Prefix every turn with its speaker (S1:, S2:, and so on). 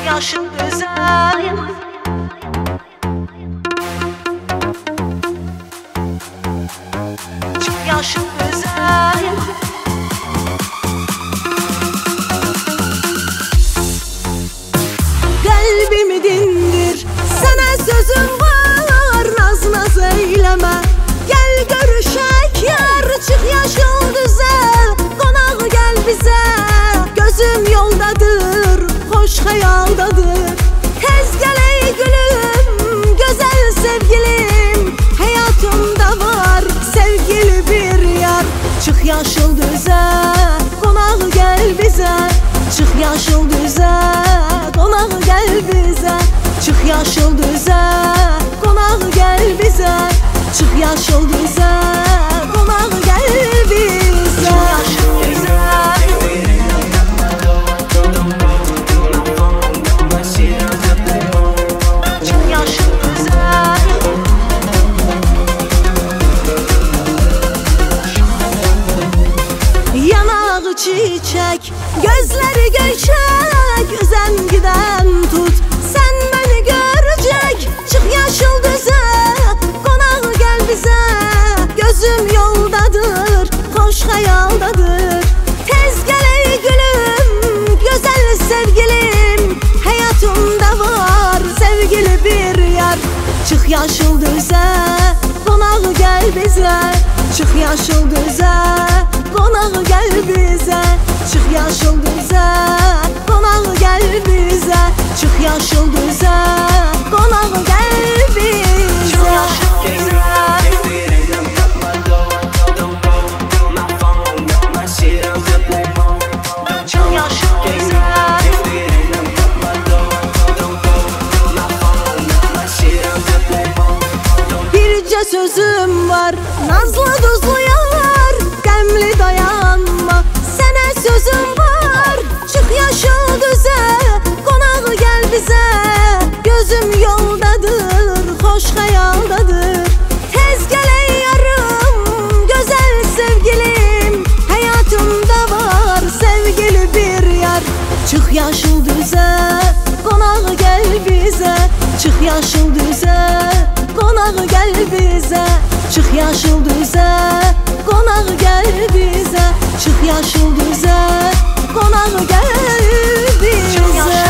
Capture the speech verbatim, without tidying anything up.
S1: yaşıl güzel. Çık yaşıl güzel.
S2: Kalbimi dindir, sana sözüm var, naz naz eyleme. Gel görüşek yar, çık yaşıl düze, konağı gel bize. Gözüm yoldadır, hoş hayaldadır. Tez gel ey gülüm, güzel sevgilim. Hayatımda var sevgili bir yar. Çık yaşıl düze, konağı gel bize. Çık yaşıl düze, konağı gel bize. Çık yaşıl düze, konağı gel bize. Çık yaşıl düze, konağı gel bize.
S1: Çık yaşıl güzel.
S2: Yanağı çiçek, gözleri göyçek, üzen giden tut, sen beni görecek. Çık yaşıl düze, konağı gel bize. Gözüm yoldadır, hoş hayaldadır. Tez gel ey gülüm, güzel sevgilim. Hayatımda var sevgili bir yar. Çık yaşıl düze, konağı gel bize. Çık yaşıl düze, konağı gel bize. Çık yaşıl düze, konağı gel bize. Çık yaşıl düze, konağı gel bize.
S1: Çık yaşıl güzel. Çık yaşıl güzel.
S2: Birce sözüm var, nazlı tuzlu yar. Demli dayanma, sana sözüm var. Çık yaşıl düze, konağı gel bize. Gözüm yoldadır, hoş hayaldadır. Tez gel ey yarım, güzel sevgilim. Hayatımda var sevgili bir yar. Çık yaşıl düze, konağı gel bize. Çık yaşıl düze, konağı gel bize. Çık yaşıl düze, konağı gel bize. Çık yaşıl düze, konağı gel bize.